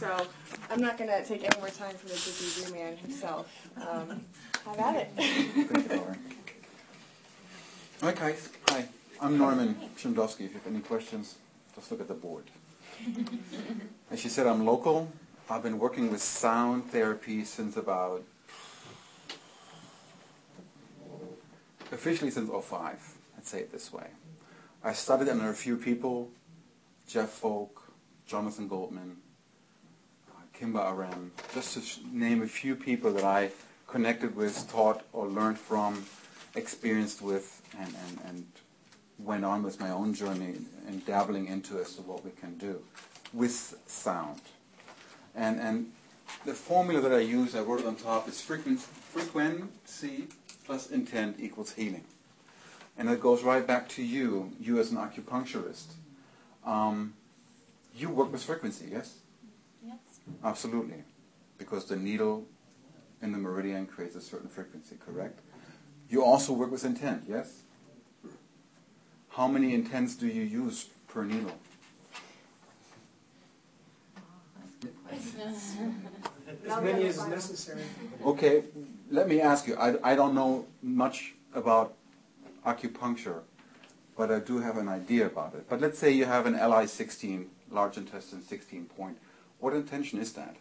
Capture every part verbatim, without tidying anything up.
so I'm not going to take any more time from the didgeridoo man himself. Um, have at it. Thank you, Laura. Okay, hi. I'm Norman Shindowski. If you have any questions, just look at the board. As she said, I'm local. I've been working with sound therapy since about, officially since oh five, I'd say it this way. I studied under a few people, Jeff Folk, Jonathan Goldman, uh, Kimba Aram, just to sh- name a few people that I connected with, taught or learned from, experienced with, and, and, and went on with my own journey and dabbling into as to what we can do with sound. And and the formula that I use, I wrote it on top, is frequency, frequency plus intent equals healing. And it goes right back to you, you as an acupuncturist. Um, you work with frequency, yes? Yes. Absolutely. Because the needle in the meridian creates a certain frequency, correct? You also work with intent, yes? How many intents do you use per needle? As many as necessary. Okay, let me ask you, I, I don't know much about acupuncture, but I do have an idea about it. But let's say you have an L I sixteen, large intestine sixteen point. What intention is that?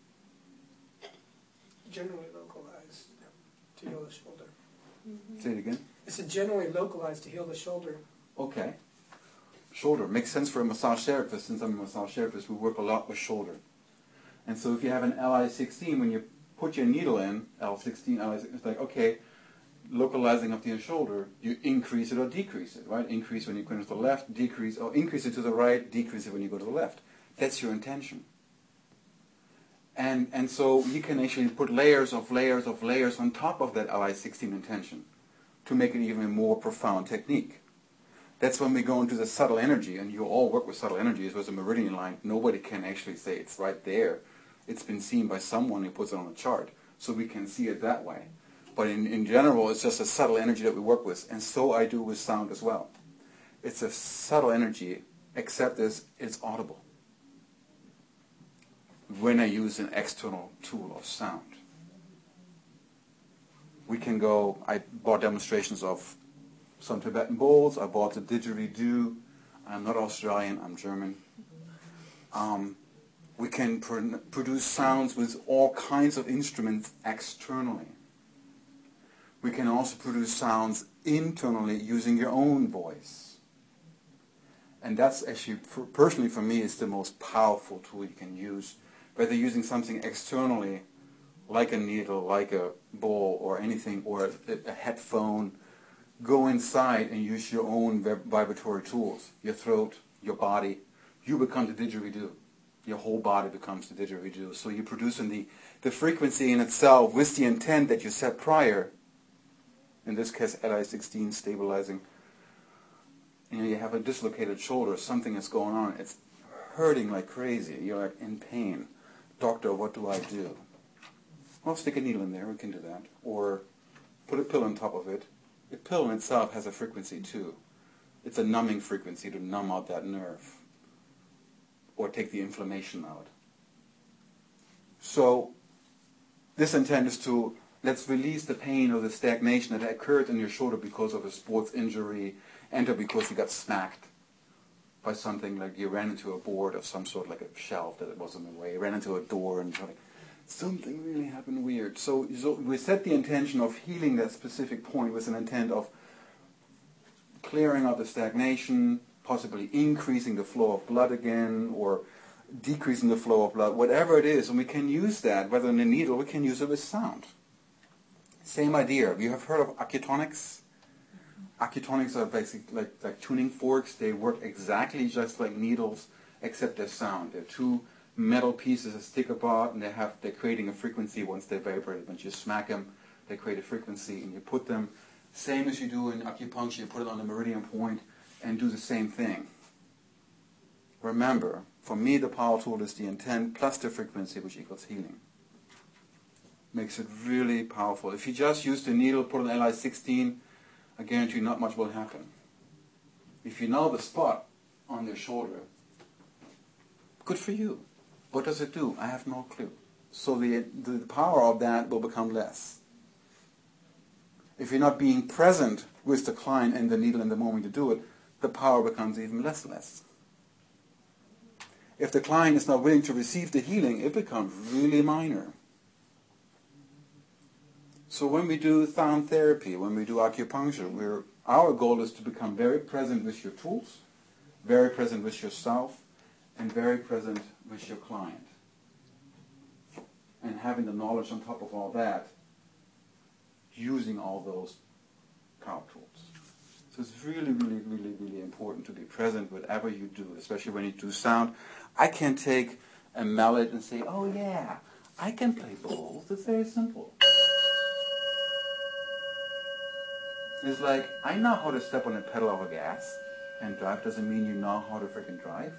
Generally localized to heal the shoulder. Mm-hmm. Say it again. It's a generally localized to heal the shoulder. Okay. Shoulder. Makes sense for a massage therapist. Since I'm a massage therapist, we work a lot with shoulder. And so if you have an L I sixteen, when you put your needle in, L sixteen, L I sixteen, it's like, okay, localizing up to your shoulder, you increase it or decrease it, right? Increase when you go to the left, decrease, or increase it to the right, decrease it when you go to the left. That's your intention. And and so you can actually put layers of layers of layers on top of that L I sixteen intention to make it even a more profound technique. That's when we go into the subtle energy, and you all work with subtle energy. It was a meridian line. Nobody can actually say it's right there. It's been seen by someone who puts it on a chart, so we can see it that way. But in, in general, it's just a subtle energy that we work with, and so I do with sound as well. It's a subtle energy, except it's, it's audible when I use an external tool of sound. We can go, I bought demonstrations of some Tibetan bowls, I bought the didgeridoo. I'm not Australian, I'm German. Um, we can pr- produce sounds with all kinds of instruments externally. We can also produce sounds internally using your own voice. And that's actually, for, personally for me, is the most powerful tool you can use. Whether using something externally, like a needle, like a bowl, or anything, or a, a headphone, go inside and use your own vib- vibratory tools. Your throat, your body. You become the didgeridoo. Your whole body becomes the didgeridoo. So you're producing the, the frequency in itself with the intent that you set prior. In this case, L I sixteen stabilizing. You know, you have a dislocated shoulder. Something is going on. It's hurting like crazy. You're like in pain. Doctor, what do I do? Well, stick a needle in there. We can do that. Or put a pill on top of it. The pill in itself has a frequency too. It's a numbing frequency to numb out that nerve. Or take the inflammation out. So, this intent is to, let's release the pain or the stagnation that occurred in your shoulder because of a sports injury, and or because you got smacked by something, like you ran into a board of some sort, like a shelf that it was in the way, you ran into a door and like, something really happened weird. So, so we set the intention of healing that specific point with an intent of clearing out the stagnation, possibly increasing the flow of blood again, or decreasing the flow of blood, whatever it is. And we can use that, whether in a needle, we can use it with sound. Same idea. You have heard of acutonics? Acutonics are basically like, like tuning forks. They work exactly just like needles, except they're sound. They're two metal pieces that stick apart, and they have, they're creating a frequency once they vibrate. Once you smack them, they create a frequency, and you put them, same as you do in acupuncture, you put it on the meridian point, and do the same thing. Remember, for me, the power tool is the intent plus the frequency, which equals healing. Makes it really powerful. If you just use the needle, put an L I sixteen, I guarantee not much will happen. If you know the spot on their shoulder, good for you. What does it do? I have no clue. So the, the power of that will become less. If you're not being present with the client and the needle in the moment to do it, the power becomes even less less. If the client is not willing to receive the healing, it becomes really minor. So when we do sound therapy, when we do acupuncture, we're, our goal is to become very present with your tools, very present with yourself, and very present with your client. And having the knowledge on top of all that, using all those power tools. So it's really, really, really, really important to be present whatever you do, especially when you do sound. I can take a mallet and say, oh yeah, I can play bowls. It's very simple. It's like, I know how to step on the pedal of a gas, and drive doesn't mean you know how to freaking drive.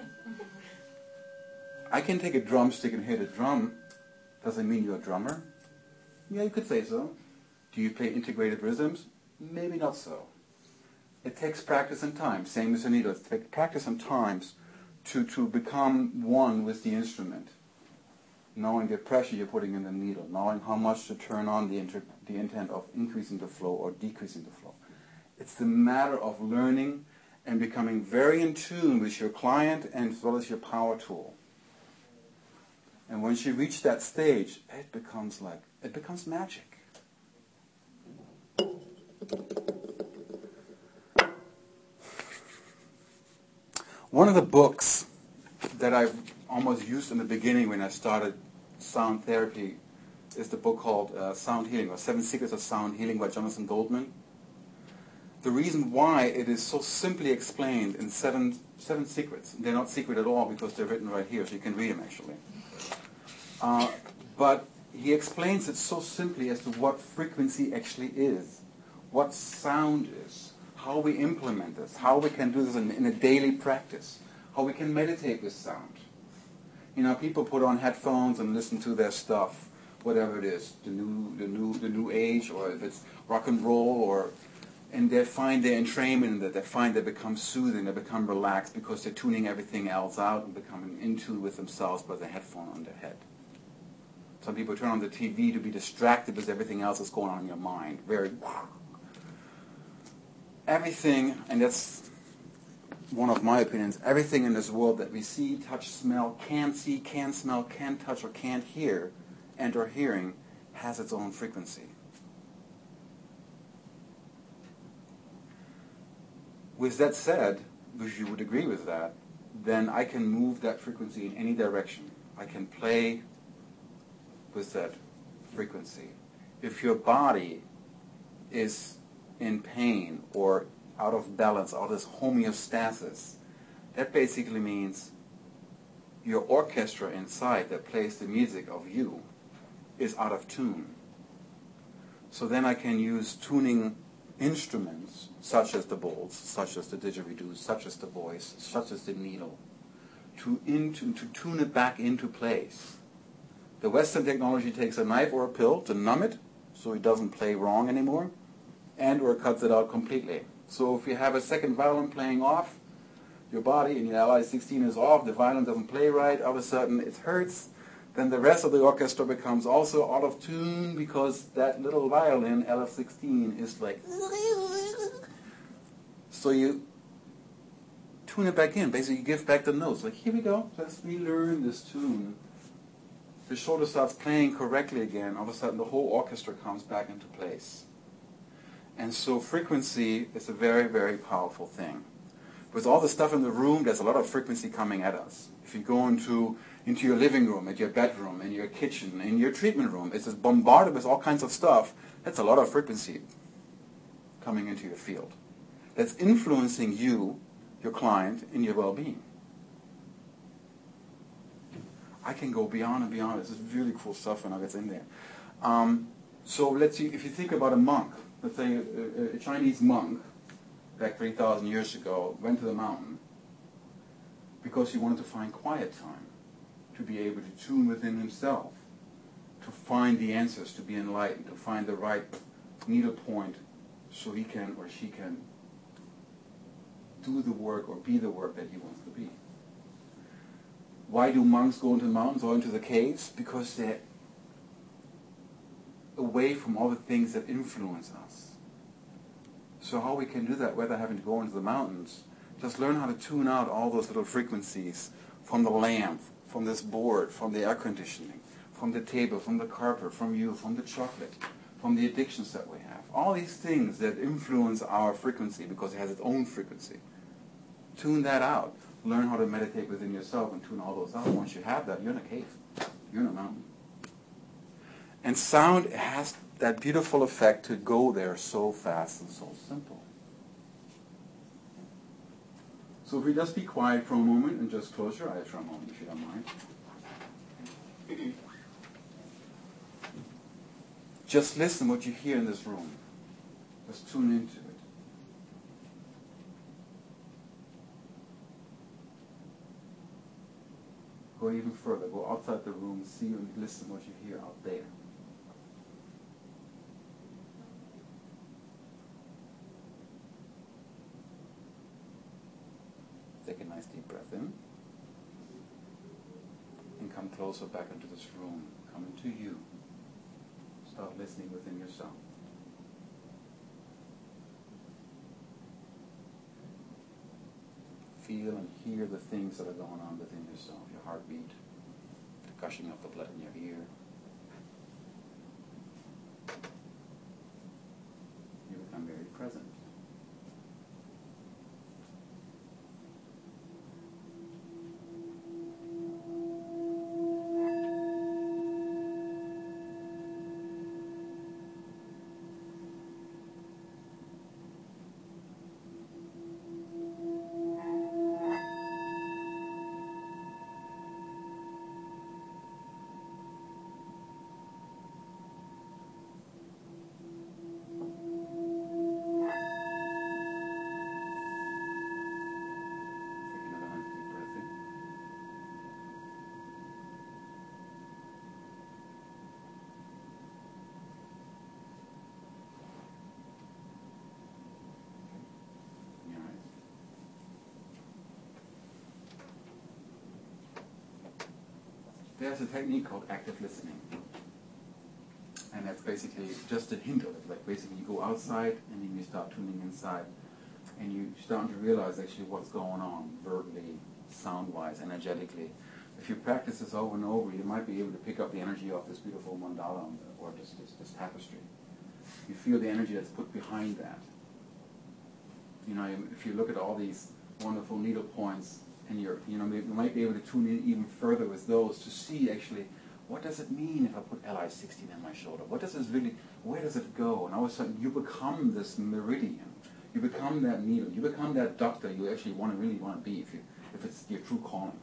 I can take a drumstick and hit a drum, doesn't mean you're a drummer. Yeah, you could say so. Do you play integrated rhythms? Maybe not so. It takes practice and time, same as the needle. It takes practice and times to, to become one with the instrument, knowing the pressure you're putting in the needle, knowing how much to turn on the, inter, the intent of increasing the flow or decreasing the flow. It's the matter of learning and becoming very in tune with your client and as well as your power tool. And once you reach that stage, it becomes like, it becomes magic. One of the books that I almost used in the beginning when I started sound therapy is the book called uh, Sound Healing, or Seven Secrets of Sound Healing by Jonathan Goldman. The reason why it is so simply explained in seven, seven secrets, they're not secret at all because they're written right here, so you can read them actually. Uh, but he explains it so simply as to what frequency actually is, what sound is, how we implement this, how we can do this in, in a daily practice, how we can meditate with sound. You know, people put on headphones and listen to their stuff, whatever it is, the new, the new, the new age, or if it's rock and roll, or and they find their entrainment in that. They find they become soothing, they become relaxed because they're tuning everything else out and becoming in tune with themselves by the headphone on their head. Some people turn on the T V to be distracted because everything else is going on in your mind. Very everything, and that's one of my opinions, everything in this world that we see, touch, smell, can see, can smell, can touch, or can't hear, and or hearing, has its own frequency. With that said, if you would agree with that, then I can move that frequency in any direction. I can play with that frequency. If your body is in pain or out of balance, out of this homeostasis, that basically means your orchestra inside that plays the music of you is out of tune. So then I can use tuning instruments such as the bowls, such as the didgeridoo, such as the voice, such as the needle, to, into, to tune it back into place. The Western technology takes a knife or a pill to numb it so it doesn't play wrong anymore, and or cuts it out completely. So if you have a second violin playing off, your body and your L I sixteen is off, the violin doesn't play right, all of a sudden it hurts, then the rest of the orchestra becomes also out of tune because that little violin, L F sixteen, is like... So you tune it back in, basically you give back the notes. Like, here we go, let's relearn this tune. The shoulder starts playing correctly again, all of a sudden the whole orchestra comes back into place. And so frequency is a very, very powerful thing. With all the stuff in the room, there's a lot of frequency coming at us. If you go into, into your living room, at your bedroom, in your kitchen, in your treatment room, it's just bombarded with all kinds of stuff. That's a lot of frequency coming into your field. That's influencing you, your client, and your well-being. I can go beyond and beyond. This is really cool stuff when I get in there. Um, so let's see, if you think about a monk, let's say a, a Chinese monk, back three thousand years ago, went to the mountain because he wanted to find quiet time, to be able to tune within himself, to find the answers, to be enlightened, to find the right needle point so he can or she can do the work or be the work that he wants to be. Why do monks go into the mountains or into the caves? Because they're away from all the things that influence us. So how we can do that without having to go into the mountains, just learn how to tune out all those little frequencies from the lamp, from this board, from the air conditioning, from the table, from the carpet, from you, from the chocolate, from the addictions that we have. All these things that influence our frequency because it has its own frequency. Tune that out. Learn how to meditate within yourself and tune all those out. Once you have that, you're in a cave. You're in a mountain. And sound has that beautiful effect to go there so fast and so simple. So if we just be quiet for a moment and just close your eyes for a moment, if you don't mind. Just listen what you hear in this room. Just tune into it. Go even further. Go outside the room, see and listen what you hear out there. Take a nice deep breath in. And come closer back into this room. Come into you. Start listening within yourself. Feel and hear the things that are going on within yourself. Your heartbeat, the gushing of the blood in your ear. You become very present. There's a technique called active listening. And that's basically just a hint of it. Like basically you go outside and then you start tuning inside. And you start to realize actually what's going on verbally, sound-wise, energetically. If you practice this over and over, you might be able to pick up the energy of this beautiful mandala or this, this, this tapestry. You feel the energy that's put behind that. You know, if you look at all these wonderful needle points, and you're, you know, you might be able to tune in even further with those to see actually what does it mean if I put L I sixteen on my shoulder? What does this really, where does it go? And all of a sudden you become this meridian. You become that needle. You become that doctor you actually want to really want to be if you, if it's your true calling.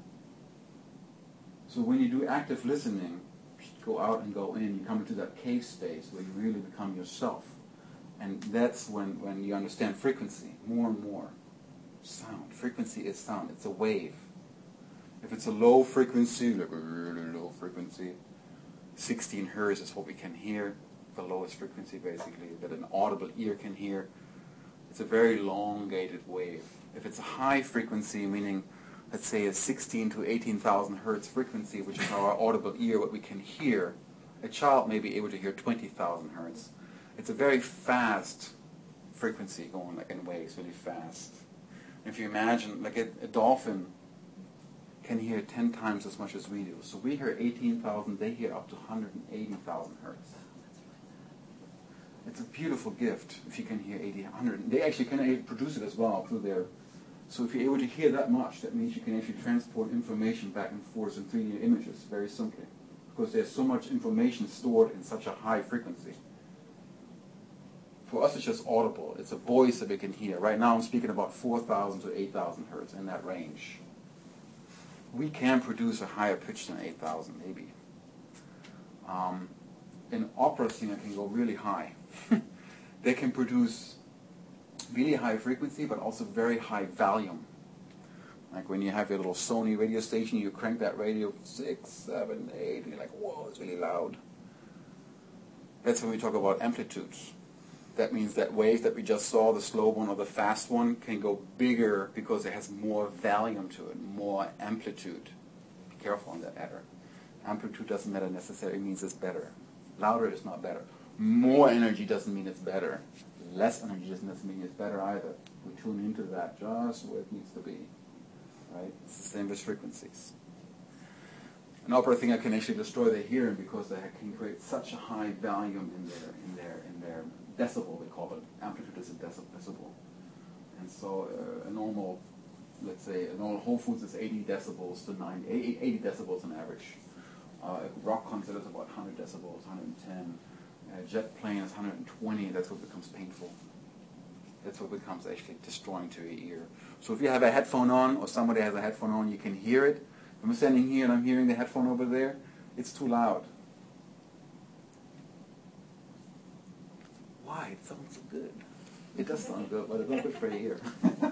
So when you do active listening, go out and go in, you come into that cave space where you really become yourself. And that's when, when you understand frequency more and more. Sound. Frequency is sound. It's a wave. If it's a low frequency, like a really low frequency, sixteen hertz is what we can hear, the lowest frequency basically, that an audible ear can hear. It's a very elongated wave. If it's a high frequency, meaning, let's say a sixteen to eighteen thousand hertz frequency, which is our audible ear, what we can hear, a child may be able to hear twenty thousand hertz. It's a very fast frequency going like in waves, really fast. If you imagine, like a, a dolphin can hear ten times as much as we do. So we hear eighteen thousand, they hear up to one hundred eighty thousand hertz. It's a beautiful gift if you can hear eighty, one hundred. They actually can produce it as well through their... So if you're able to hear that much, that means you can actually transport information back and forth in three D images very simply. Because there's so much information stored in such a high frequency. For us, it's just audible. It's a voice that we can hear. Right now, I'm speaking about four thousand to eight thousand hertz in that range. We can produce a higher pitch than eight thousand, maybe. Um, an opera singer can go really high. They can produce really high frequency, but also very high volume. Like when you have your little Sony radio station, you crank that radio six, seven, eight, and you're like, whoa, it's really loud. That's when we talk about amplitudes. That means that wave that we just saw, the slow one or the fast one, can go bigger because it has more volume to it, more amplitude. careful on that matter. Amplitude doesn't matter necessarily means it's better. Louder is not better. More energy doesn't mean it's better. Less energy doesn't mean it's better either. We tune into that just where it needs to be. Right? It's the same with frequencies. An opera singer can actually destroy their hearing because they can create such a high volume in their in their in their decibel. They call it amplitude is a decibel, and so uh, a normal, let's say, a normal Whole Foods is eighty decibels to ninety, eighty decibels on average. Uh, a rock concert is about one hundred decibels, one hundred ten. A jet plane is one hundred twenty. That's what becomes painful. That's what becomes actually destroying to your ear. So if you have a headphone on, or somebody has a headphone on, you can hear it. If I'm standing here and I'm hearing the headphone over there, it's too loud. Why? It sounds so good. It does sound good, but it's not good for your ear.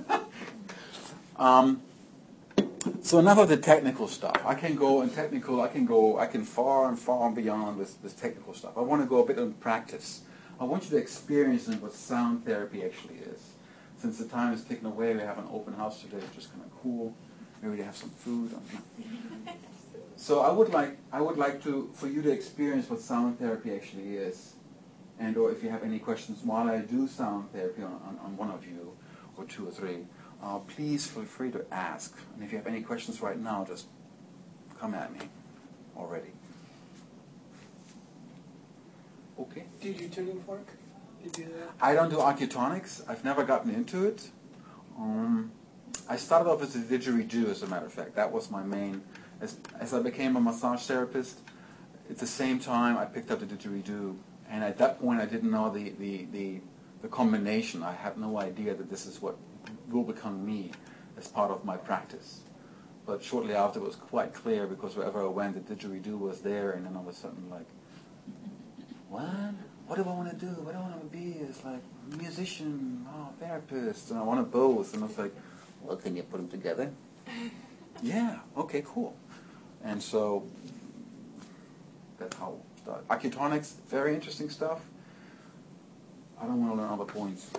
um, so enough of the technical stuff. I can go in technical, I can go, I can far and far and beyond this, this technical stuff. I want to go a bit on practice. I want you to experience what sound therapy actually is. Since the time is ticking away, we have an open house today, which is kind of cool. Maybe they have some food. So I would like I would like to for you to experience what sound therapy actually is, and or if you have any questions while I do sound therapy on, on, on one of you, or two or three, uh, please feel free to ask. And if you have any questions right now, just come at me already. Okay. Do you do tuning fork? Do you do that? I don't do acutonics. I've never gotten into it. Um, I started off as a didgeridoo, as a matter of fact. That was my main. As, as I became a massage therapist, at the same time I picked up the didgeridoo. And at that point I didn't know the, the, the, the combination. I had no idea that this is what will become me as part of my practice. But shortly after it was quite clear, because wherever I went, the didgeridoo was there, and then all of a sudden, like, what? What do I want to do? What do I want to be? It's like musician, oh, therapist, and I want to both. And I was like, well, can you put them together? Yeah, okay, cool. And so that's how it started. Acutonics, very interesting stuff. I don't want to learn all the points.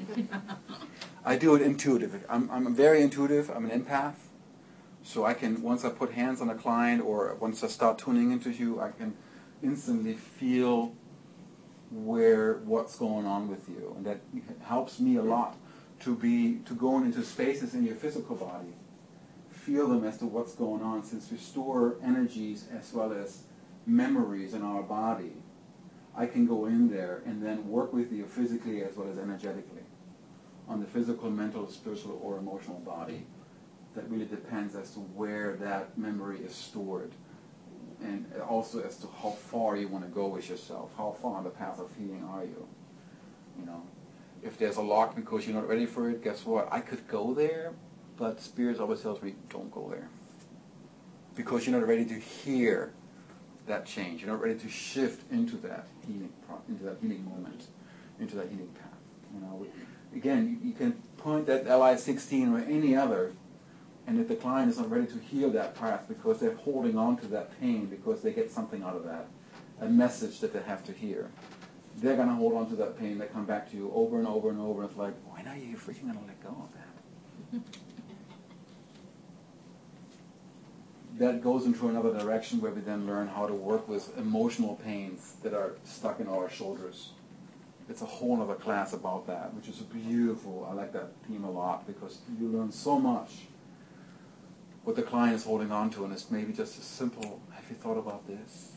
I do it intuitive. I'm, I'm very intuitive. I'm an empath. So I can, once I put hands on a client or once I start tuning into you, I can instantly feel where what's going on with you, and that helps me a lot to be to go into spaces in your physical body, feel them as to what's going on, since we store energies as well as memories in our body. I can go in there and then work with you physically as well as energetically on the physical, mental, spiritual, or emotional body. That really depends as to where that memory is stored, and also as to how far you want to go with yourself. How far on the path of healing are you? You know, if there's a lock because you're not ready for it, guess what? I could go there, but Spirit always tells me, don't go there. Because you're not ready to hear that change. You're not ready to shift into that healing, into that healing moment, into that healing path. You know, again, you, you can point at L I sixteen or any other, and if the client is not ready to heal that path because they're holding on to that pain because they get something out of that, a message that they have to hear, they're going to hold on to that pain. They come back to you over and over and over. It's like, why are you freaking going to let go of that? That goes into another direction where we then learn how to work with emotional pains that are stuck in our shoulders. It's a whole other class about that, which is beautiful. I like that theme a lot because you learn so much what the client is holding on to, and it's maybe just a simple, have you thought about this?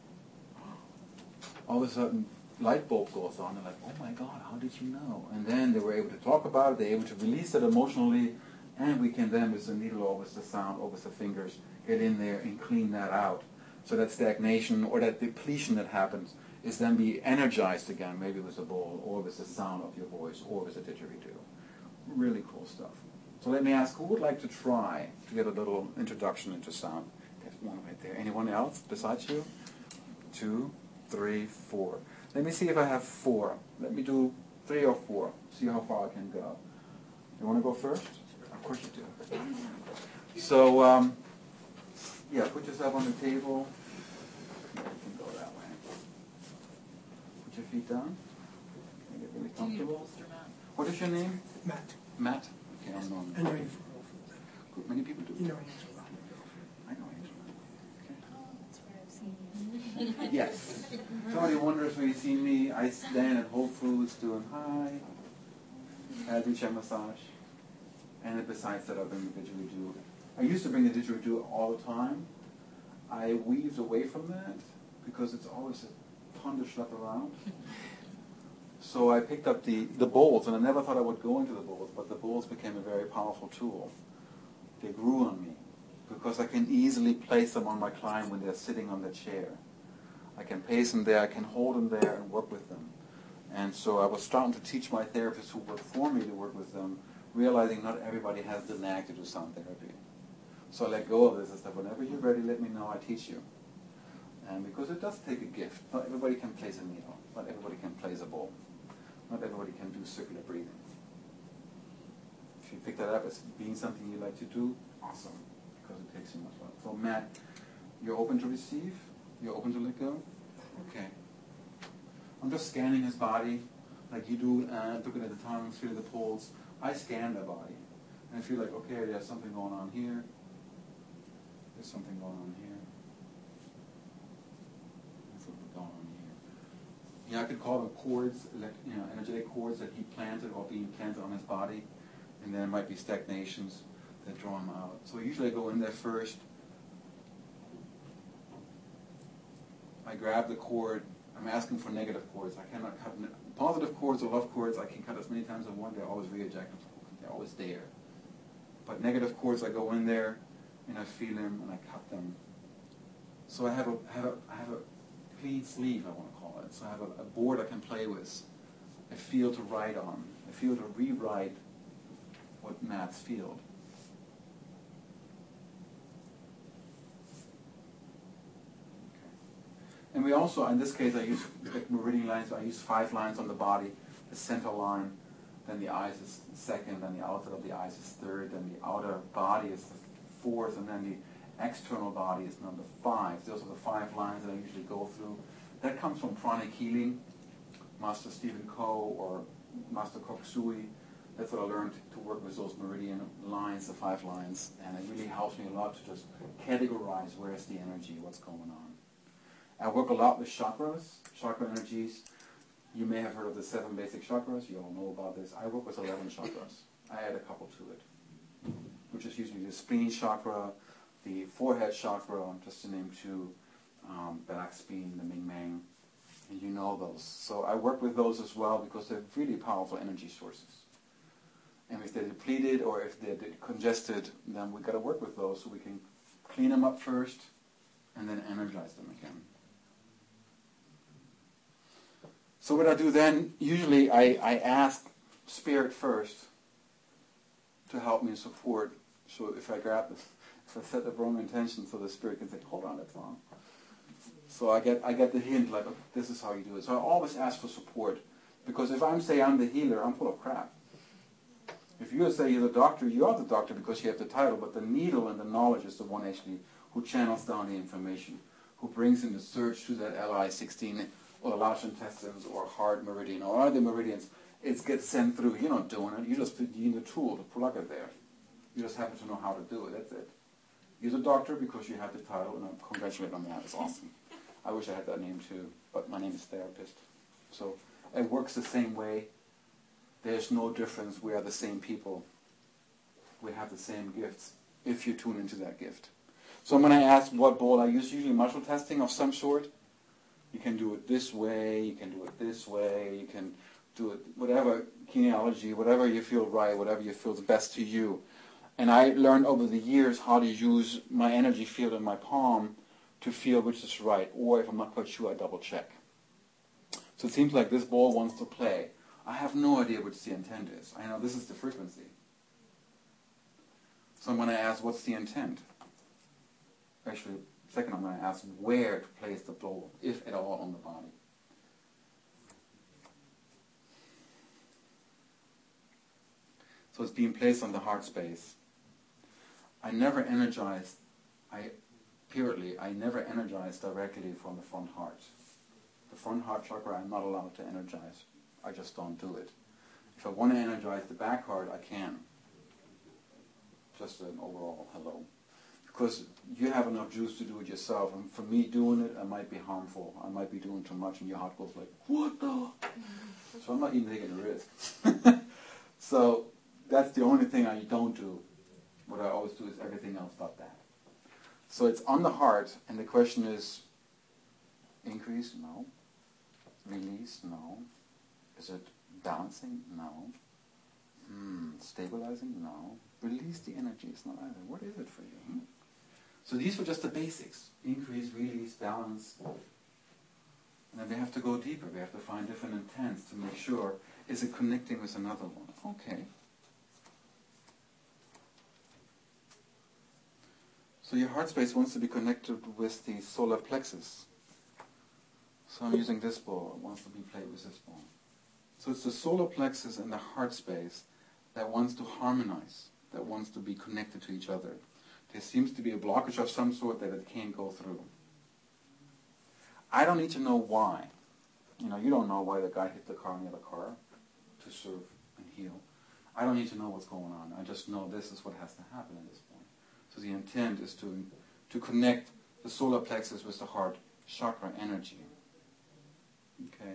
All of a sudden, light bulb goes on, and like, oh my God, how did you know? And then they were able to talk about it, they're able to release it emotionally, and we can then, with the needle or with the sound or with the fingers, get in there and clean that out. So that stagnation or that depletion that happens is then be energized again, maybe with a bowl or with the sound of your voice or with a didgeridoo. Really cool stuff. So let me ask, who would like to try to get a little introduction into sound? There's one right there. Anyone else besides you? Two, three, four. Let me see if I have four. Let me do three or four. See how far I can go. You want to go first? Of course you do. So, um, yeah, put yourself on the table. You can go that way. Put your feet down. Make it really comfortable. What is your name? Matt. Matt. Okay, I know. I know you. Good. Many people do. You know Angela. I know Angela. Yes. Somebody wonders where you see me. I stand at Whole Foods doing hi. I do chair massage. And then besides that, I bring the didgeridoo. I used to bring the didgeridoo all the time. I weaved away from that because it's always a ton to schlep around. So I picked up the, the bowls, and I never thought I would go into the bowls, but the bowls became a very powerful tool. They grew on me because I can easily place them on my client when they're sitting on the chair. I can place them there, I can hold them there and work with them. And so I was starting to teach my therapists who work for me to work with them, realizing not everybody has the knack to do sound therapy. So I let go of this and said, whenever you're ready, let me know, I teach you. And because it does take a gift. Not everybody can place a needle. Not everybody can place a bowl. Not everybody can do circular breathing. If you pick that up as being something you like to do, awesome, because it takes you much longer. So Matt, you're open to receive? You're open to let go? Okay. I'm just scanning his body, like you do, and looking at the tongue, feeling the pulse. I scan the body, and I feel like, okay, there's something going on here. There's something going on here. There's something going on here. Yeah, I could call them cords, you know, energetic cords that he planted or being planted on his body, and then there might be stagnations that draw him out. So usually I go in there first. I grab the cord. I'm asking for negative cords. I cannot cut ne- positive cords or love cords. I can cut as many times as I want. They're always re-ejectable. They're always there. But negative cords, I go in there and I feel them and I cut them. So I have a have a I have a clean sleeve, I want to call it. So I have a, a board I can play with. A field to write on. A field to rewrite what Matt's field. And we also, in this case, I use meridian lines. I use five lines on the body. The center line, then the eyes is second, then the outside of the eyes is third, then the outer body is the fourth, and then the external body is number five. Those are the five lines that I usually go through. That comes from pranic healing, Master Stephen Coe or Master Koksui. That's what I learned to work with those meridian lines, the five lines, and it really helps me a lot to just categorize where's the energy, what's going on. I work a lot with chakras, chakra energies. You may have heard of the seven basic chakras. You all know about this. I work with eleven chakras. I add a couple to it, which is usually the spleen chakra, the forehead chakra, just to name two, um, back spleen, the Ming Meng, and you know those. So I work with those as well because they're really powerful energy sources. And if they're depleted or if they're congested, then we've got to work with those so we can clean them up first and then energize them again. So what I do then, usually I, I ask Spirit first to help me support. So if I grab this, if I set the wrong intention, so the Spirit can say, hold on, that's wrong. So I get I get the hint, like, oh, this is how you do it. So I always ask for support. Because if I'm say I'm the healer, I'm full of crap. If you say you're the doctor, you are the doctor because you have the title, but the needle and the knowledge is the one actually who channels down the information, who brings in the surge to that L I sixteen or the large intestines or heart meridian or other meridians. It gets sent through. You're not doing it. You just need the tool to plug it there. You just happen to know how to do it. That's it. You're the doctor because you have the title, and I congratulate on that. It's awesome. I wish I had that name too, but my name is therapist. So it works the same way. There's no difference. We are the same people. We have the same gifts if you tune into that gift. So when I ask what bowl I use, usually muscle testing of some sort. You can do it this way, you can do it this way, you can do it whatever kinesiology, whatever you feel right, whatever you feel is best to you. And I learned over the years how to use my energy field in my palm to feel which is right. Or if I'm not quite sure, I double check. So it seems like this ball wants to play. I have no idea which the intent is. I know this is the frequency. So I'm going to ask, what's the intent? Actually, second I'm going to ask where to place the ball, if at all, on the body. So it's being placed on the heart space. I never energize, I, purely, I never energize directly from the front heart. The front heart chakra I'm not allowed to energize. I just don't do it. If I want to energize the back heart, I can. Just an overall hello. because you have enough juice to do it yourself. And for me, doing it, I might be harmful. I might be doing too much, and your heart goes like, what the? So I'm not even taking a risk. So that's the only thing I don't do. What I always do is everything else but that. So it's on the heart, and the question is, increase? No. Release? No. Is it balancing? No. Hmm. Stabilizing? No. Release the energy? It's not either. What is it for you? Hmm? So these were just the basics. Increase, release, balance. And then we have to go deeper. We have to find different intents to make sure, is it connecting with another one? Okay. So your heart space wants to be connected with the solar plexus. So I'm using this ball. It wants to be played with this ball. So it's the solar plexus and the heart space that wants to harmonize, that wants to be connected to each other. There seems to be a blockage of some sort that it can't go through. I don't need to know why. You know, you don't know why the guy hit the car on the other car to serve and heal. I don't need to know what's going on. I just know this is what has to happen at this point. So the intent is to, to connect the solar plexus with the heart chakra energy. Okay?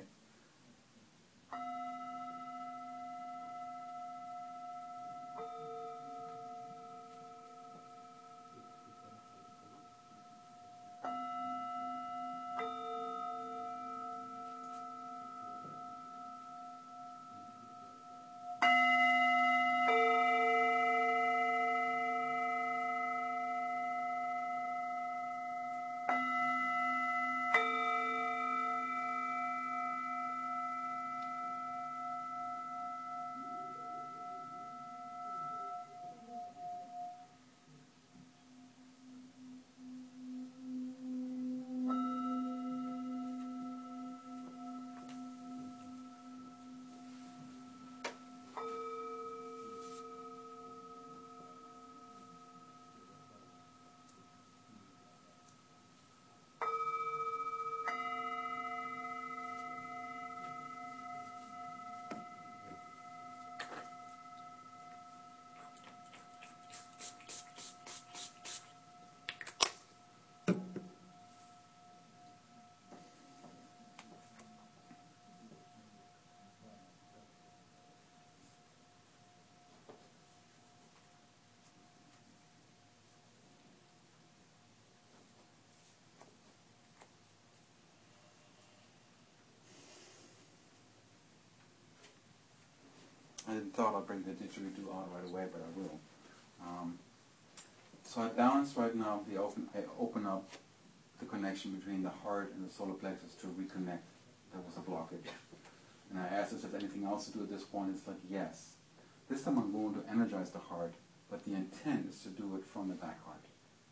I didn't thought I'd bring the didgeridoo out right away, but I will. Um, so I balance right now. The open, I open up the connection between the heart and the solar plexus to reconnect. There was a blockage. And I asked if there's anything else to do at this point. It's like, yes. This time I'm going to energize the heart, but the intent is to do it from the back heart.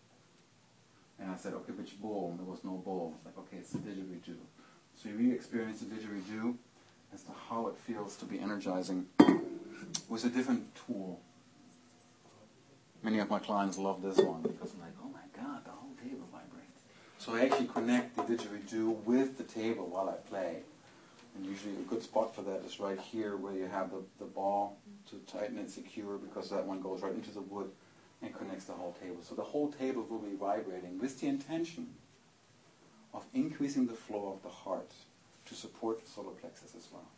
And I said, okay, which bowl? And there was no bowl. It's like, okay, it's the didgeridoo. So you re-experience the didgeridoo as to how it feels to be energizing with a different tool. Many of my clients love this one because I'm like, oh my God, the whole table vibrates. So I actually connect the didgeridoo with the table while I play. And usually a good spot for that is right here where you have the, the ball to tighten it secure, because that one goes right into the wood and connects the whole table. So the whole table will be vibrating with the intention of increasing the flow of the heart to support the solar plexus as well.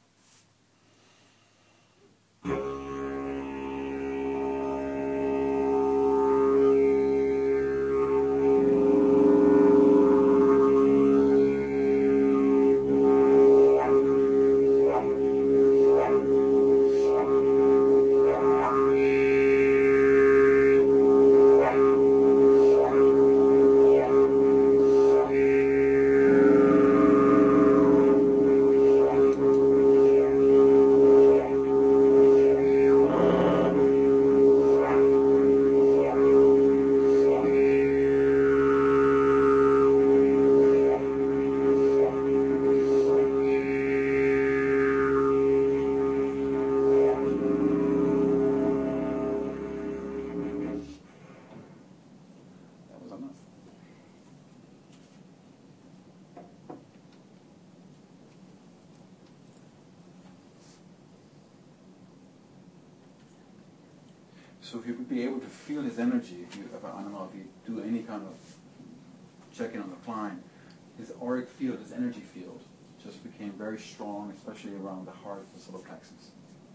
So if you would be able to feel his energy, if you, if, I don't know, if you do any kind of check-in on the client, his auric field, his energy field, just became very strong, especially around the heart, the solar plexus.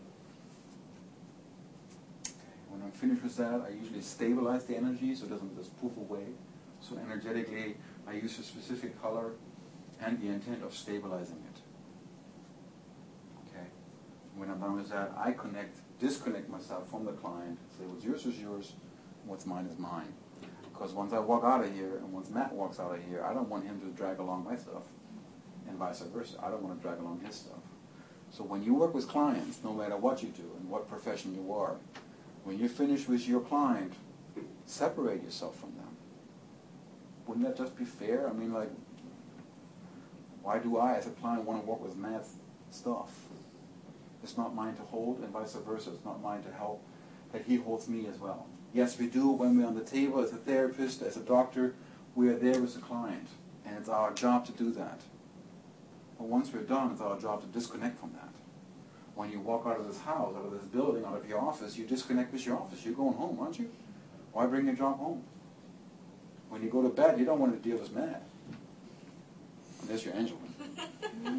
When I'm finished with that, I usually stabilize the energy so it doesn't just poof away. So energetically, I use a specific color and the intent of stabilizing it. Okay. When I'm done with that, I connect, disconnect myself from the client, say what's yours is yours, what's mine is mine. Because once I walk out of here, and once Matt walks out of here, I don't want him to drag along my stuff, and vice versa. I don't want to drag along his stuff. So when you work with clients, no matter what you do and what profession you are, when you finish with your client, separate yourself from them. Wouldn't that just be fair? I mean, like, why do I, as a client, want to work with Matt's stuff? It's not mine to hold, and vice versa. It's not mine to help, that he holds me as well. Yes, we do when we're on the table as a therapist, as a doctor, we are there with the client, and it's our job to do that. But once we're done, it's our job to disconnect from that. When you walk out of this house, out of this building, out of your office, you disconnect with your office. You're going home, aren't you? Why bring your job home? When you go to bed, you don't want to deal with Matt. Unless you're Angela. Okay,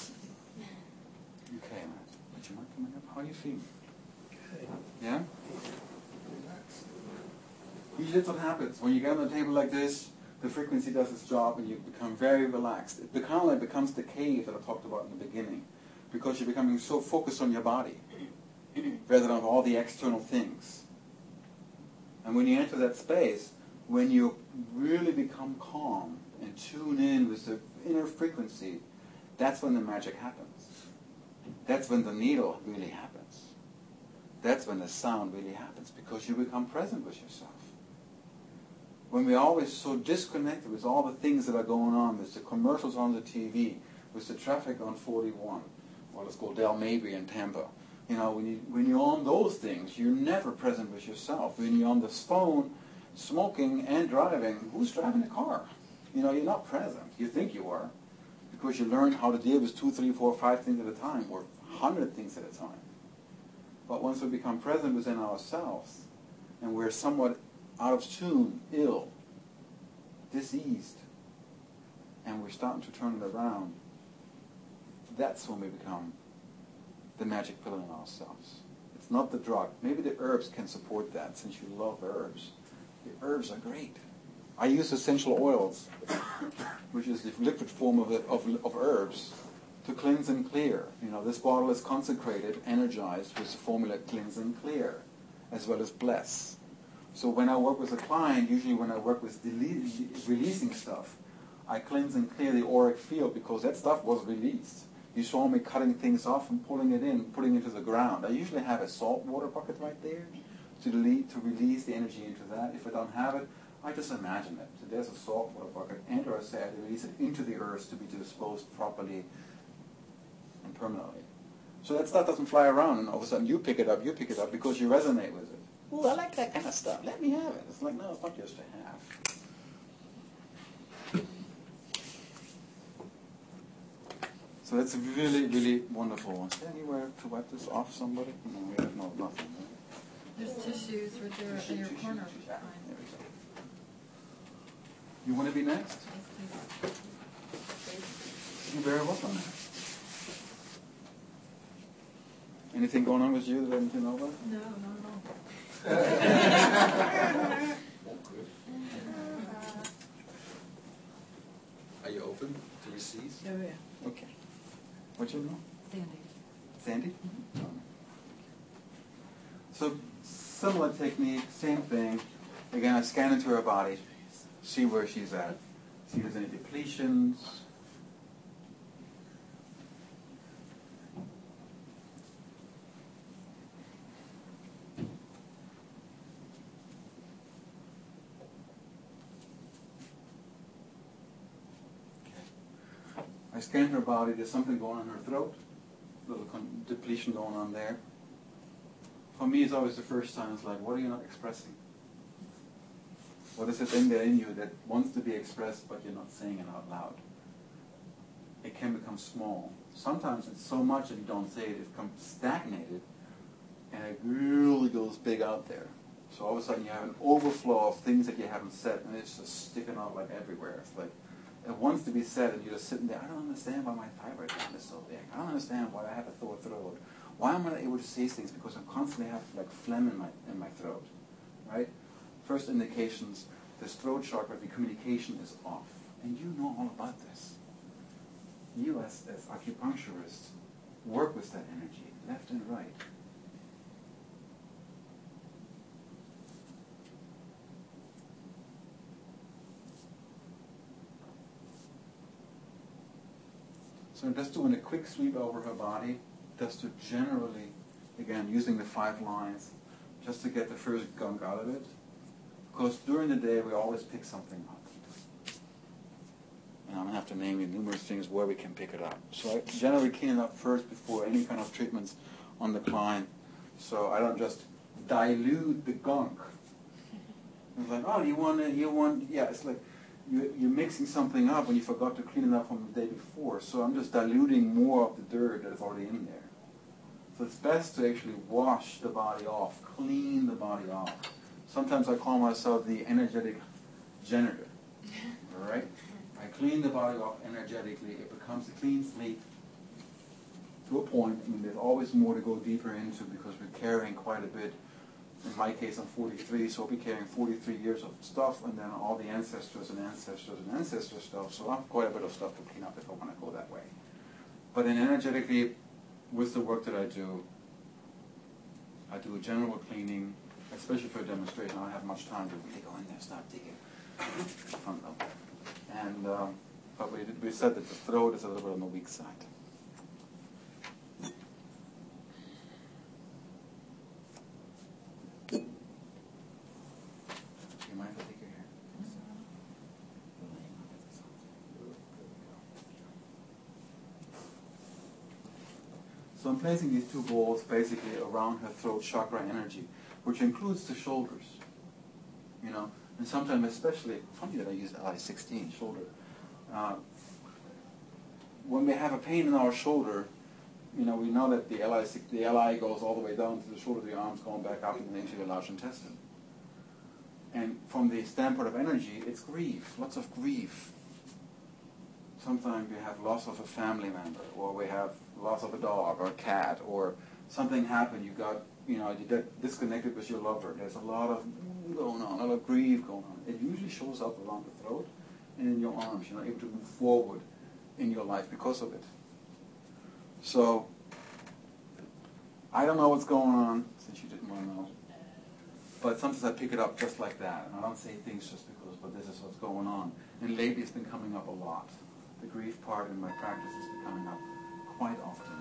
Matt. Would you mind coming up? How are you feeling? Good. Yeah? Relax. Usually that's what happens. When you get on the table like this, the frequency does its job and you become very relaxed. It kind of like becomes the cave that I talked about in the beginning, because you're becoming so focused on your body rather than on all the external things. And when you enter that space, when you really become calm and tune in with the inner frequency, that's when the magic happens. That's when the needle really happens. That's when the sound really happens, because you become present with yourself. When we're always so disconnected with all the things that are going on, with the commercials on the T V, with the traffic on forty-one, or let's go Del Mabry in Tampa. You know, when, you, when you're on those things, you're never present with yourself. When you're on the phone, smoking and driving, who's driving the car? You know, you're not present. You think you are, because you learn how to deal with two, three, four, five things at a time, or a hundred things at a time. But once we become present within ourselves, and we're somewhat out of tune, ill, diseased, and we're starting to turn it around, that's when we become the magic pillar in ourselves. It's not the drug. Maybe the herbs can support that, since you love herbs. The herbs are great. I use essential oils, which is the liquid form of, of, of herbs, to cleanse and clear. You know, this bottle is consecrated, energized with the formula cleanse and clear, as well as bless. So when I work with a client, usually when I work with delete, releasing stuff, I cleanse and clear the auric field, because that stuff was released. You saw me cutting things off and pulling it in, putting it into the ground. I usually have a salt water bucket right there to delete, to release the energy into that. If I don't have it, I just imagine it. So there's a salt water bucket, and or I say I release it into the earth to be disposed properly and permanently. So that stuff doesn't fly around, and all of a sudden you pick it up, you pick it up because you resonate with it. Ooh, I like that kind of stuff. Let me have it. It's like, no, it's not yours to have. So that's really, really wonderful. Is there anywhere to wipe this off somebody? No, we have no, nothing. There's tissues right there Tissue, in your tissue, corner. tissue. Ah, there we go. You want to be next? Yes, please. You're very welcome. Anything going on with you that I need to know about? No, not at all. Are you open to receive? Oh, yeah. Okay. What's your name? Sandy. Sandy? Mm-hmm. So, similar technique, same thing. Again, I scan into her body, see where she's at, see if there's any depletions. I scan her body, there's something going on in her throat, a little con- depletion going on there. For me, it's always the first time, it's like, what are you not expressing? What is it in there in you that wants to be expressed, but you're not saying it out loud? It can become small. Sometimes it's so much that you don't say it, it becomes stagnated, and it really goes big out there. So all of a sudden you have an overflow of things that you haven't said, and it's just sticking out like everywhere. It's like it wants to be said, and you're just sitting there. I don't understand why my thyroid gland is so big. I don't understand why I have a sore throat. Why am I not able to say things? Because I constantly have like phlegm in my in my throat, right? First indications, this throat chakra, the communication is off, and you know all about this. You as as acupuncturists work with that energy, left and right. So I'm just doing a quick sweep over her body, just to generally, again, using the five lines, just to get the first gunk out of it. Because during the day, we always pick something up. And I'm going to have to name you numerous things where we can pick it up. So I generally clean it up first before any kind of treatments on the client. So I don't just dilute the gunk. It's like, oh, you want to, you want, yeah, it's like, You, you're mixing something up when you forgot to clean it up from the day before. So I'm just diluting more of the dirt that is already in there. So it's best to actually wash the body off, clean the body off. Sometimes I call myself the energetic janitor. All right? I clean the body off energetically. It becomes a clean slate to a point. I mean, there's always more to go deeper into because we're carrying quite a bit. In my case, I'm forty-three, so I'll be carrying forty-three years of stuff, and then all the ancestors and ancestors and ancestor stuff. So I have quite a bit of stuff to clean up if I want to go that way. But in energetically, with the work that I do, I do a general cleaning, especially for a demonstration. I don't have much time to really go in there and start digging. Fun though. And um, but we, we said that the throat is a little bit on the weak side. So I'm placing these two balls basically around her throat chakra energy, which includes the shoulders. You know, and sometimes especially, funny that I use L I sixteen, shoulder. Uh, when we have a pain in our shoulder, you know, we know that the L I, the L I goes all the way down to the shoulder, the arms going back up and into the large intestine. And from the standpoint of energy, it's grief, lots of grief. Sometimes we have loss of a family member, or we have loss of a dog or a cat, or something happened, you got, you know, you get disconnected with your lover. There's a lot of going on, a lot of grief going on. It usually shows up around the throat and in your arms. You're not able to move forward in your life because of it. So, I don't know what's going on, since you didn't want to know. But sometimes I pick it up just like that, and I don't say things just because, but this is what's going on. And lately it's been coming up a lot. The grief part in my practice has been coming up quite often.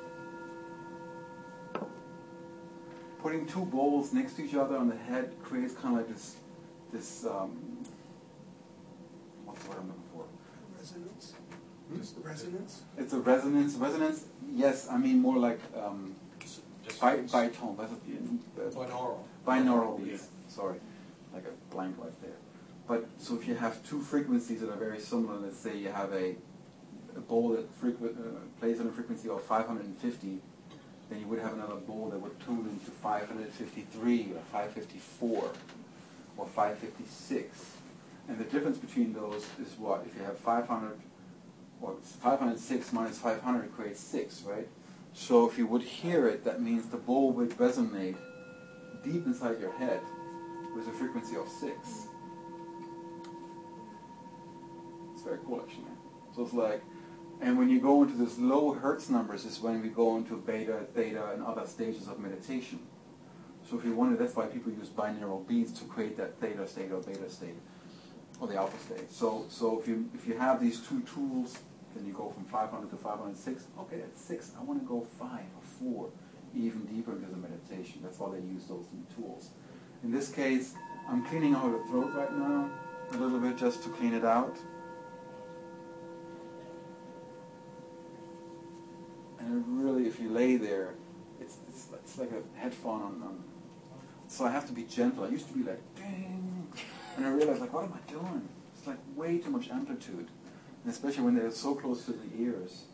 Putting two bowls next to each other on the head creates kind of like this, this um, what's the word I'm looking for? Resonance? Hmm? Just the resonance? It's a resonance. Resonance, yes, I mean more like um, bi bitone. Binaural. Binaural beats. Sorry, like a blank right there. But so if you have two frequencies that are very similar, let's say you have a, a bowl that frequ uh, plays on a frequency of five hundred fifty, then you would have another bowl that would tune into five hundred fifty-three or five fifty-four or five fifty-six. And the difference between those is what? If you have five hundred, or five hundred six minus five hundred creates six, right? So if you would hear it, that means the bowl would resonate deep inside your head with a frequency of six. It's very cool, actually. So it's like, and when you go into this low hertz numbers is when we go into beta, theta, and other stages of meditation. So if you wonder, that's why people use binaural beats to create that theta state or beta state, or the alpha state. So, so if you if you have these two tools, then you go from five hundred to five hundred six. Okay, that's six. I want to go five or four, even deeper into the meditation. That's why they use those new tools. In this case, I'm cleaning out the throat right now a little bit just to clean it out. And really, if you lay there, it's, it's, it's like a headphone on, on. So I have to be gentle. I used to be like, ding. And I realized, like, what am I doing? It's like way too much amplitude. And especially when they're so close to the ears.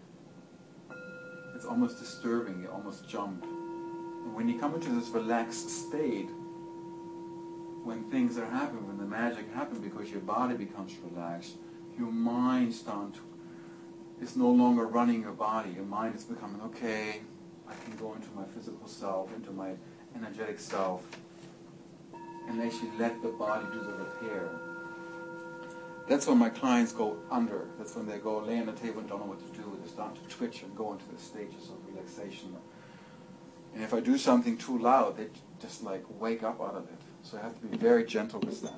It's almost disturbing. You almost jump. And when you come into this relaxed state, when things are happening, when the magic happens, because your body becomes relaxed, your mind starts to, it's no longer running your body. Your mind is becoming, okay, I can go into my physical self, into my energetic self, and actually let the body do the repair. That's when my clients go under. That's when they go lay on the table and don't know what to do. They start to twitch and go into the stages of relaxation. And if I do something too loud, they just like wake up out of it. So I have to be very gentle with that.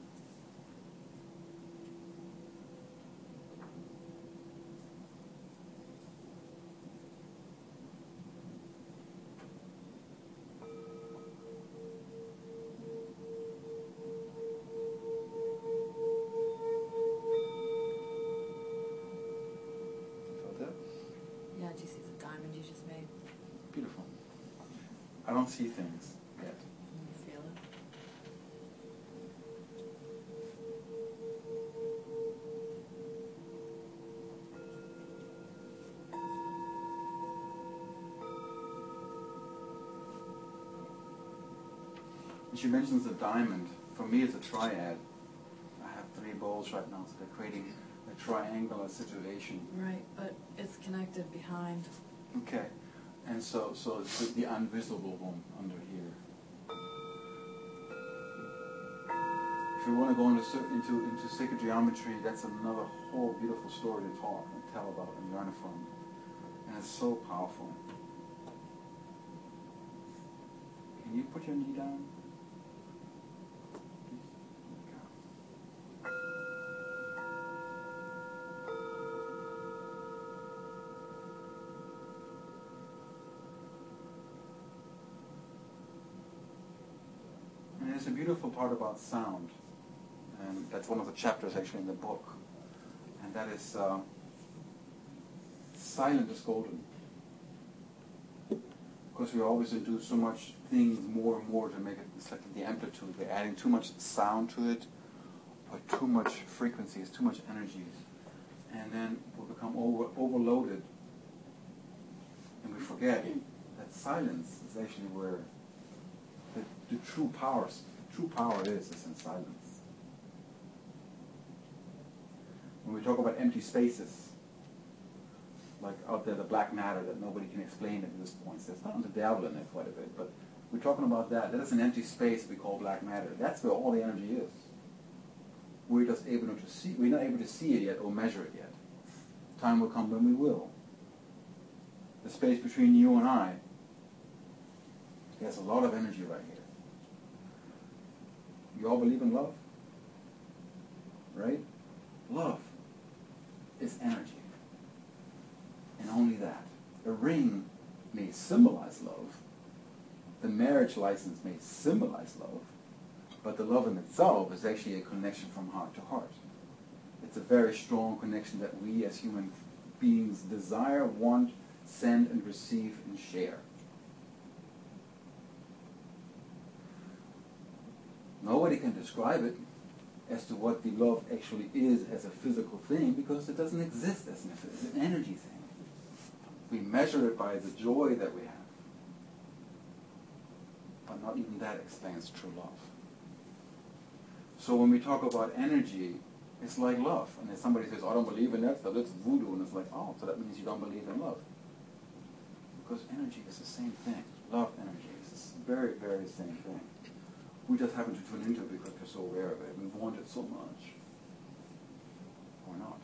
Yeah, do you see the diamond you just made? Beautiful. I don't see things yet. You feel it? And she mentions the diamond. For me, it's a triad. I have three bowls right now, so they're creating a triangular situation. Right, but it's connected behind. Okay. And so, so it's the invisible one under here. If you want to go into into into sacred geometry, that's another whole beautiful story to talk and tell about and learn from. And it's so powerful. Can you put your knee down? And there's a beautiful part about sound, and that's one of the chapters actually in the book, and that is uh, silent is golden. Because we always do so much things more and more to make it, it's like the amplitude, we're adding too much sound to it, or too much frequencies, too much energies, and then we'll become over, overloaded, and we forget that silence is actually where The, the true power, true power is, is in silence. When we talk about empty spaces, like out there, the black matter that nobody can explain at this point, there's not to dabble in it quite a bit, but we're talking about that. That is an empty space we call black matter. That's where all the energy is. We're just able to see. We're not able to see it yet or measure it yet. Time will come when we will. The space between you and I. There's a lot of energy right here. You all believe in love? Right? Love is energy. And only that. A ring may symbolize love. The marriage license may symbolize love. But the love in itself is actually a connection from heart to heart. It's a very strong connection that we as human beings desire, want, send, and receive, and share. Nobody can describe it as to what the love actually is as a physical thing because it doesn't exist as an, as an energy thing. We measure it by the joy that we have. But not even that explains true love. So when we talk about energy, it's like love. And if somebody says, oh, I don't believe in that, so that's voodoo. And it's like, oh, so that means you don't believe in love. Because energy is the same thing. Love energy is the very, very same thing. We just happen to tune into it because we're so aware of it. We want it so much. Or not.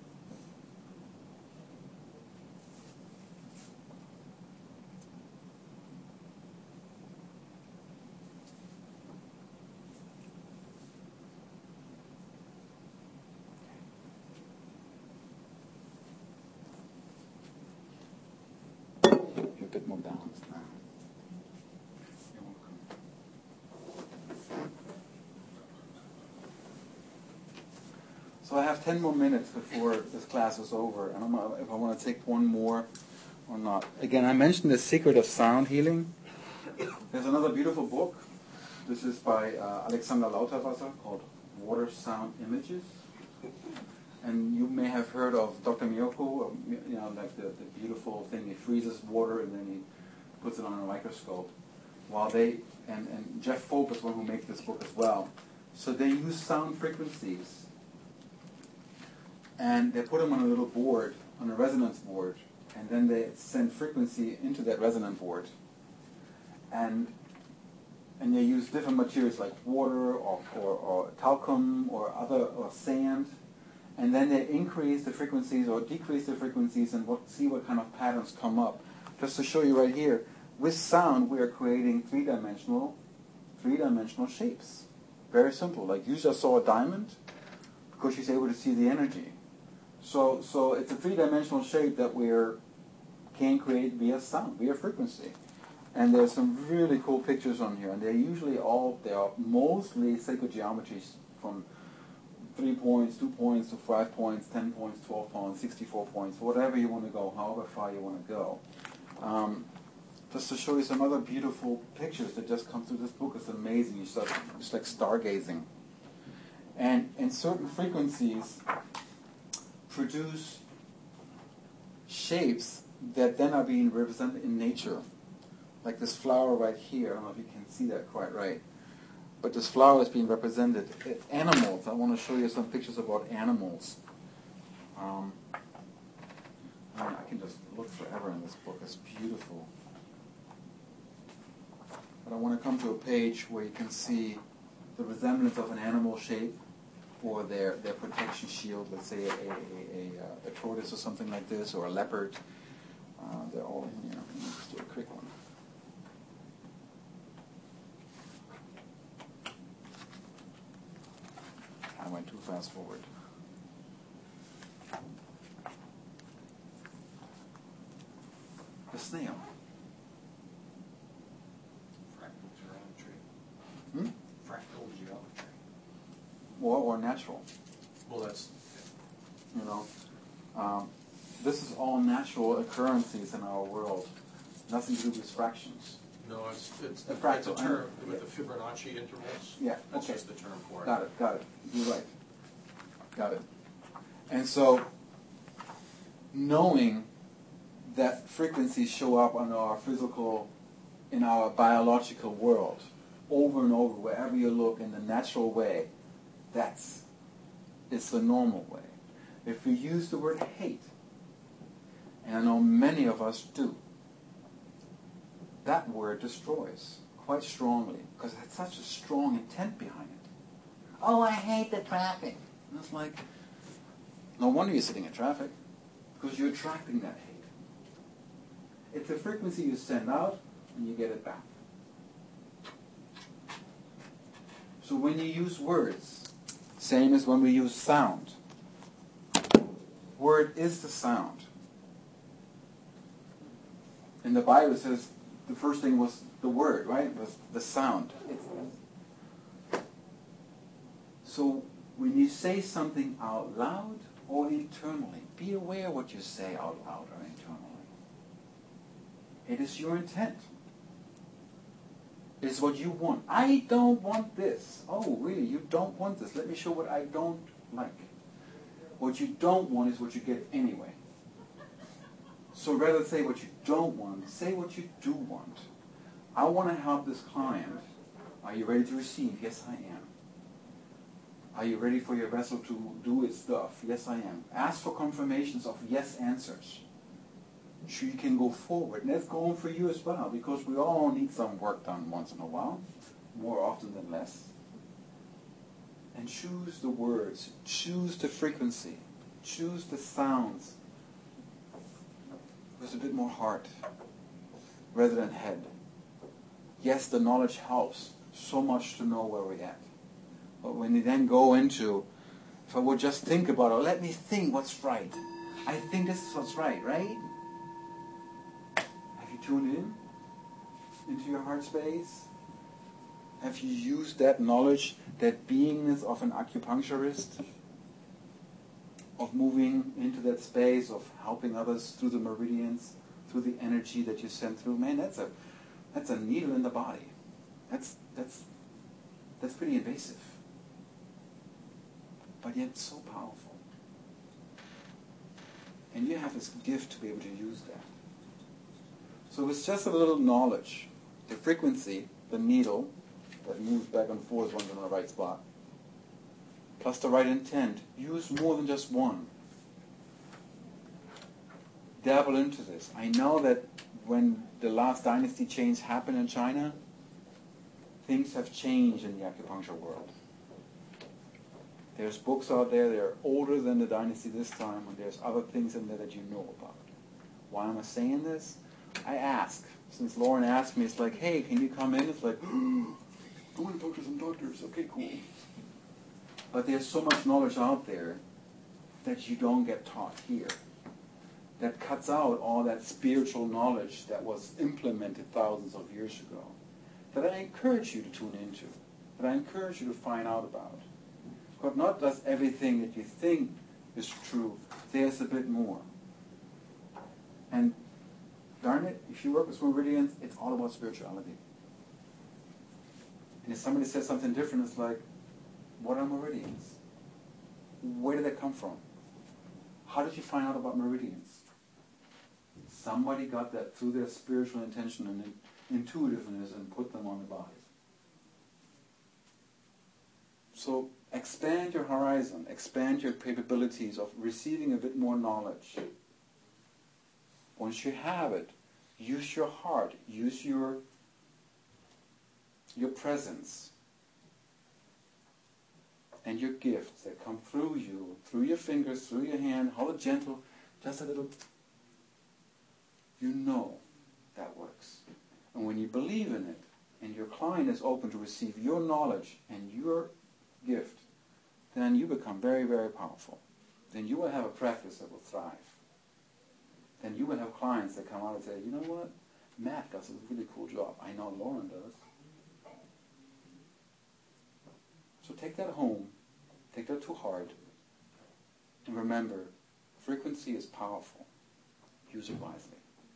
You're a bit more balanced now. So I have ten more minutes before this class is over, and I don't know if I want to take one more or not. Again, I mentioned The Secret of Sound Healing. There's another beautiful book. This is by uh, Alexander Lauterwasser called Water Sound Images. And you may have heard of Doctor Miyoko, you know, like the, the beautiful thing. He freezes water and then he puts it on a microscope. While they and, and Jeff Fope is one who makes this book as well. So they use sound frequencies, and they put them on a little board, on a resonance board, and then they send frequency into that resonant board. And and they use different materials like water or, or, or talcum or other or sand, and then they increase the frequencies or decrease the frequencies and what, see what kind of patterns come up. Just to show you right here, with sound we are creating three-dimensional, three-dimensional shapes. Very simple. Like you just saw a diamond because she's able to see the energy. So so it's a three-dimensional shape that we can create via sound, via frequency. And there's some really cool pictures on here, and they're usually all, they are mostly sacred geometries from three points, two points to five points, ten points, twelve points, sixty-four points, whatever you want to go, however far you want to go. Um, just to show you some other beautiful pictures that just come through this book. It's amazing. You start, it's like stargazing. And, and certain frequencies produce shapes that then are being represented in nature. Like this flower right here, I don't know if you can see that quite right, but this flower is being represented. Animals, I want to show you some pictures about animals. Um, I mean, I can just look forever in this book, it's beautiful. But I want to come to a page where you can see the resemblance of an animal shape or their, their protection shield, let's say a, a, a, a, a tortoise or something like this, or a leopard. Uh, they're all in here. Let me just do a quick one. I went too fast forward. The snail. Fractal geometry. Hmm? Fractal geometry. Or, or natural. Well, that's... You know, um, this is all natural occurrences in our world. Nothing to do with fractions. No, it's, it's The the, fractal, it's a term yeah. with the Fibonacci intervals. Yeah, That's okay. just the term for it. Got it, got it. You're right. Got it. And so, knowing that frequencies show up on our physical, in our biological world, over and over, wherever you look, in the natural way, that's, it's the normal way. If we use the word hate, and I know many of us do, that word destroys quite strongly, because it has such a strong intent behind it. Oh, I hate the traffic. And it's like, no wonder you're sitting in traffic, because you're attracting that hate. It's a frequency you send out, and you get it back. So when you use words, same as when we use sound, word is the sound. In the Bible it says the first thing was the word, right? It was the sound. It's, so when you say something out loud or internally, be aware what you say out loud or internally. It is your intent. It is what you want. I don't want this. Oh, really? You don't want this? Let me show what I don't like. What you don't want is what you get anyway. So rather than say what you don't want, say what you do want. I want to help this client. Are you ready to receive? Yes, I am. Are you ready for your vessel to do its stuff? Yes, I am. Ask for confirmations of yes answers. So you can go forward. And that's going for you as well, because we all need some work done once in a while, more often than less. And choose the words, choose the frequency, choose the sounds. There's a bit more heart rather than head. Yes, the knowledge helps so much to know where we're at. But when you then go into, if I would just think about it, let me think what's right. I think this is what's right, right? Have you tuned in into your heart space? Have you used that knowledge, that beingness of an acupuncturist, of moving into that space, of helping others through the meridians, through the energy that you send through? Man, that's a that's a needle in the body. That's that's that's pretty invasive, but yet so powerful. And you have this gift to be able to use that. So it's just a little knowledge, the frequency, the needle that moves back and forth when you're in the right spot, plus the right intent. Use more than just one. Dabble into this. I know that when the last dynasty change happened in China, things have changed in the acupuncture world. There's books out there that are older than the dynasty this time, and there's other things in there that you know about. Why am I saying this? I ask. Since Lauren asked me, it's like, hey, can you come in? It's like, oh, I want to talk to some doctors. Okay, cool. But there's so much knowledge out there that you don't get taught here. That cuts out all that spiritual knowledge that was implemented thousands of years ago. That I encourage you to tune into. That I encourage you to find out about. But not just everything that you think is true. There's a bit more. And darn it, if you work with meridians, it's all about spirituality. And if somebody says something different, it's like, what are meridians? Where did they come from? How did you find out about meridians? Somebody got that through their spiritual intention and intuitiveness and put them on the body. So expand your horizon, expand your capabilities of receiving a bit more knowledge. Once you have it, use your heart, use your, your presence and your gifts that come through you, through your fingers, through your hand, hold it gentle, just a little. You know that works. And when you believe in it, and your client is open to receive your knowledge and your gift, then you become very, very powerful. Then you will have a practice that will thrive. Then you will have clients that come out and say, you know what? Matt does a really cool job. I know Lauren does. So take that home. Take that to heart. And remember, frequency is powerful. Use it wisely.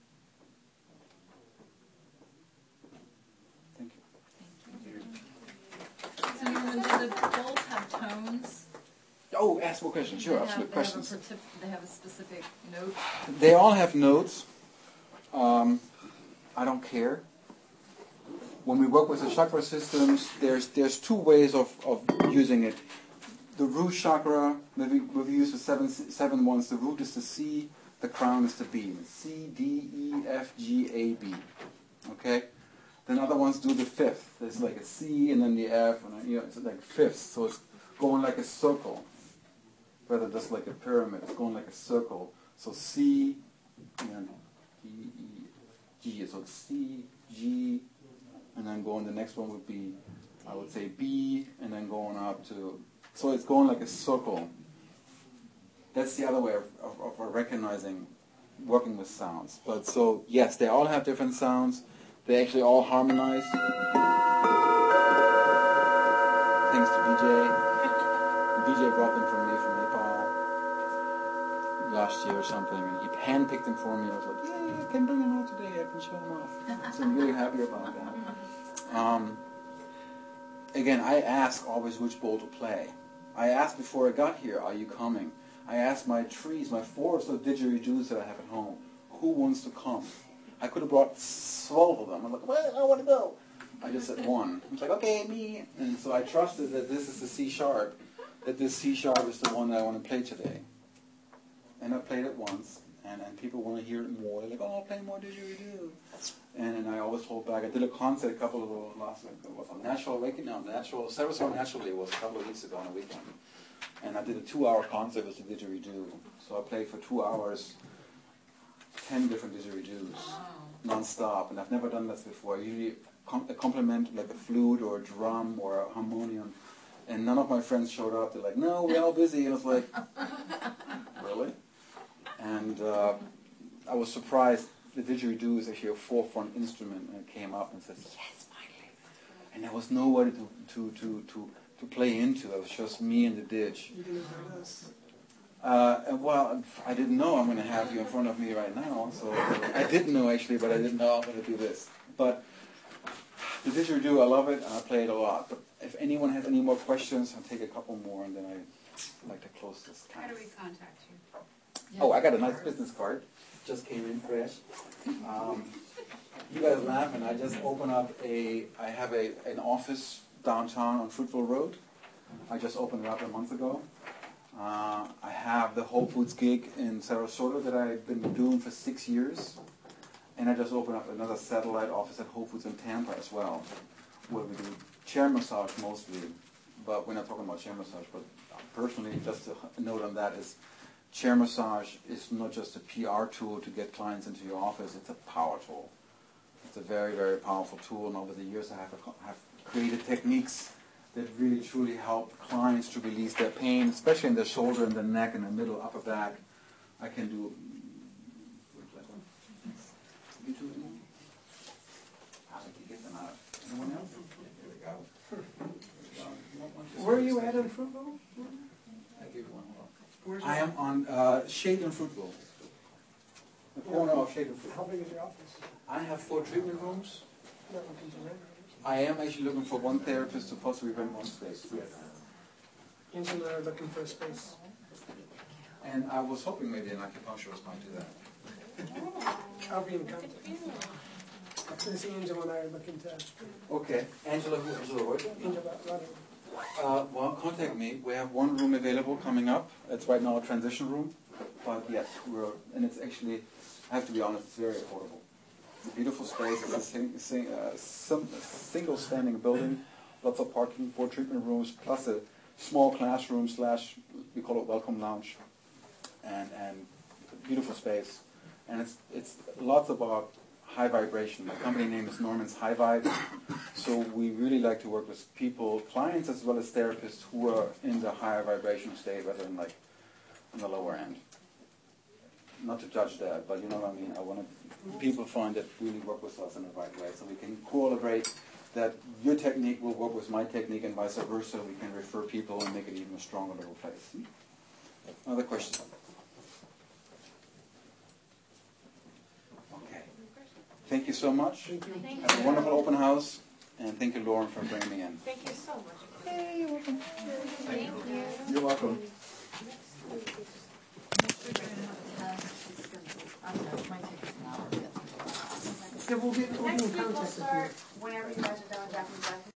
Thank you. So do the bowls have tones? Oh, ask more questions. Sure, They absolute have, questions. They have, a partic- they have a specific note? They all have notes. Um, I don't care. When we work with the chakra systems, there's there's two ways of, of using it. The root chakra, we've, we've used the seven seven ones. The root is the C, the crown is the B. C, D, E, F, G, A, B. Okay? Then other ones do the fifth. There's like a C and then the F, and you know, it's like fifths. So it's going like a circle, rather just like a pyramid. It's going like a circle. So C and D, E, G. So it's C, G, and then going. The next one would be, I would say B, and then going up to. So it's going like a circle. That's the other way of, of, of recognizing, working with sounds. But so yes, they all have different sounds. They actually all harmonize. Thanks to B J. B J brought them from me from Nepal last year or something, and he handpicked them for me. I was like, yeah, I can bring them out today. I can show them off. So I'm really happy about that. Um, again, I ask always which bowl to play. I asked before I got here, are you coming? I asked my trees, my forests of didgeridoos that I have at home, who wants to come? I could have brought twelve of them. I'm like, well, I want to go. I just said one. I was like, okay, me. And so I trusted that this is the C sharp, that this C sharp is the one that I want to play today. And I played it once, and, and people want to hear it more. They're like, oh, I'll play more didgeridoo. And, and I always hold back. I did a concert a couple of last week. It was on Natural Awakening, no, Natural, Sarasota Naturally was a couple of weeks ago on a weekend. And I did a two-hour concert with the didgeridoo. So I played for two hours, ten different didgeridoos, non-stop. And I've never done this before. I usually com- compliment like a flute or a drum or a harmonium. And none of my friends showed up. They're like, no, we're all busy. And I was like, really? And uh, I was surprised. The didgeridoo is actually a forefront instrument. And it came up and said, yes, finally. And there was nobody to, to, to, to, to play into. It was just me and the didge. You can invite us. Uh, and well, I didn't know I'm going to have you in front of me right now. So I didn't know actually, but I didn't know I'm going to do this. But the didgeridoo, I love it, and I play it a lot. But if anyone has any more questions, I'll take a couple more, and then I'd like to close this time. How do we contact you? Oh, I got a nice business card. Just came in fresh. Um, You guys laugh, and I just open up a, I have a, an office downtown on Fruitville Road. I just opened it up a month ago. Uh, I have the Whole Foods gig in Sarasota that I've been doing for six years. And I just opened up another satellite office at Whole Foods in Tampa as well, where we do chair massage mostly. But we're not talking about chair massage, but personally, just a note on that is, chair massage is not just a P R tool to get clients into your office, it's a power tool. It's a very, very powerful tool, and over the years I have, have created techniques that really truly help clients to release their pain, especially in the shoulder and the neck and the middle, upper back. I can do... You two anyone? How did you get them out? Anyone else? Here we go. Where are you at in Fruitville? I give you one. Hold on. Where's I your- am on uh, Shade and Fruitville. The corner of Shade and How Fruitville. big is your office? I have four treatment rooms. Not looking to rent. I am actually looking for one therapist to possibly rent one space. Yes. Angela and I are looking for a space. And I was hoping maybe an acupuncturist might do that. I'll be in contact. Since Angela and I are looking to, Okay. Angela, who Angela Reuter? Angela running. Uh, well, contact me. We have one room available coming up. It's right now a transition room. But yes, we're, and it's actually, I have to be honest, it's very affordable. It's a beautiful space. It's a sing, sing, uh, some, single standing building, lots of parking, four treatment rooms, plus a small classroom slash, we call it welcome lounge, and, and beautiful space. And it's, it's lots about high vibration. My company name is Norman's High Vibe. So we really like to work with people, clients as well as therapists who are in the higher vibrational state rather than like on the lower end. Not to judge that, but you know what I mean. I want to, people find that really work with us in the right way, so we can correlate that your technique will work with my technique and vice versa. We can refer people and make it even a stronger little place. Other questions? Okay. Thank you so much. Thank you. Thank Have a wonderful open house, and thank you, Lauren, for bringing me in. Thank you so much. Hey, you're welcome. Thank you. You're welcome. Yeah, we'll get, we'll be in Next week we'll contact with you. start whenever you guys are done, Japanese